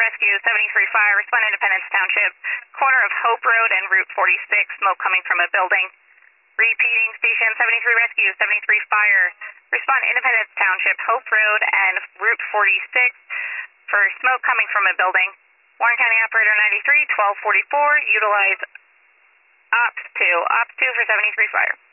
Rescue, 73 Fire, respond Independence Township, corner of Hope Road and Route 46, smoke coming from a building. Repeating, Station 73 Rescue, 73 Fire, respond Independence Township, Hope Road and Route 46 for smoke coming from a building. Warren County Operator 93, 1244, utilize Ops 2 for 73 Fire.